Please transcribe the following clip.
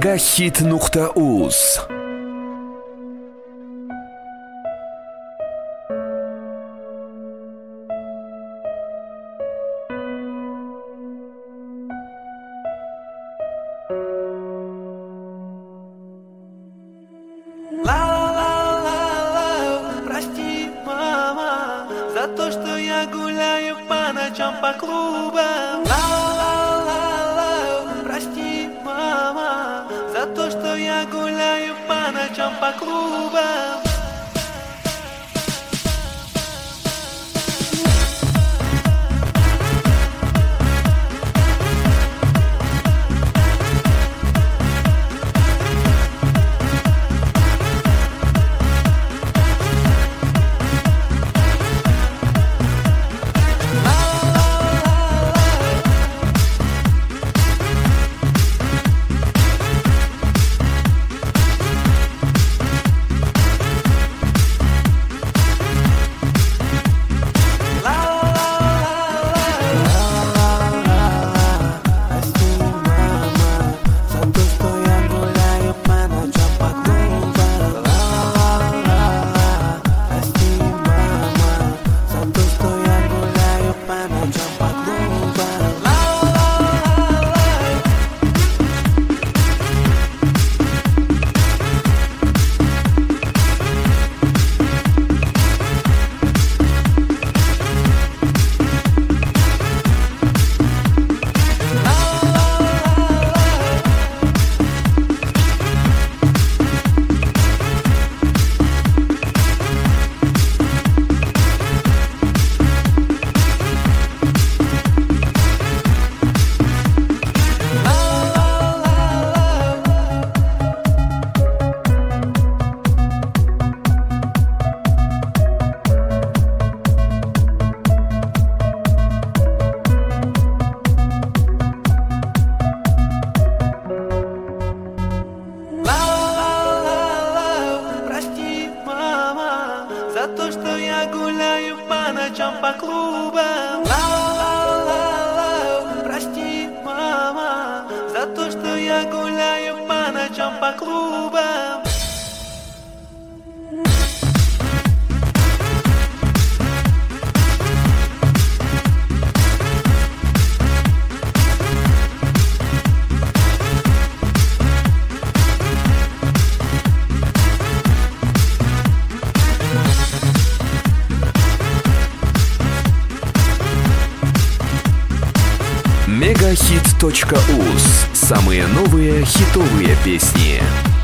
Megahit.uz. Прости, мама, за то, что я гуляю по ночам по клубам. Прости, мама, за то, что я гуляю по ночам по клубам. За то, что я гуляю по ночам по клубам. Прости, мама, за то, что я гуляю по ночам по клубам. Megahit.uz. Самые новые хитовые песни.